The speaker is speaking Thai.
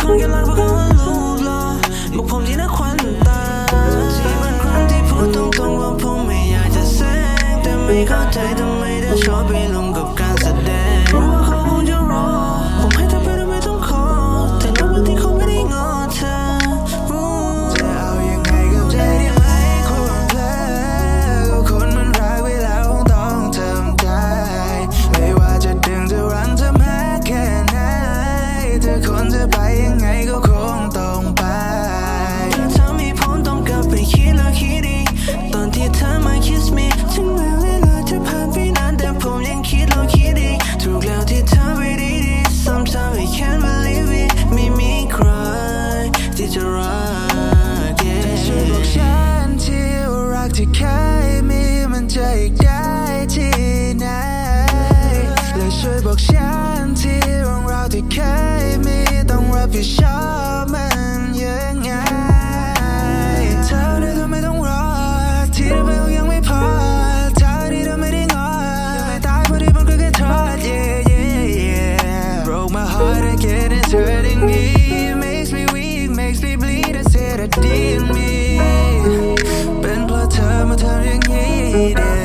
คนแค่รักเพราะเขาว่ารูปหล่อบอกผมที่น่าควันตาที่มันครั้งที่พูดตรงๆว่าผมไม่อยากจะแซงแต่ไม่เข้าใจทำไมเธอชอบไปลงกับการแสดงรู้ว่าเขาคงจะรอผมให้เธอไปโดยไม่ต้องขอแต่แล้วบางทีเขาไม่ได้งอเธอจะเอายังไงกับใจที่ไม่ควรเพลอคนมันรักไว้แล้วคงต้องทำใจไม่ว่าจะดึงจะรั้งจะแม้แค่ไหนเธอคนจะไปยังไงก็คงต้องไปเธอทำให้ผมต้องกลับไปคิดแล้วคิดอีกตอนที่เธอมา kiss me ถึงแม้เวลาจะผ่านไปนานแต่ผมยังคิดแล้วคิดอีกถูกแล้วที่เธอไปดี sometimes I can't believe it ไม่มีใครที่จะรักช่วยบอกฉันที่รักที่เคยมีมันจะอีกได้ที่ไหนและช่วยบอกฉันที่เรื่องราวที่เคยมีต้องรับผิดชอบมันยังไงเธอได้ทำไมต้องรอที่เธอไปยังไม่พอเธอที่เธอไม่ได้งอไม่ตายเพราะที่มันก็แค่ทอด yeah yeah yeah broke my heart again it's hurting me makes me weak makes me bleed I said I didn't mean เป็นเพราะเธอมาทำอย่างนี้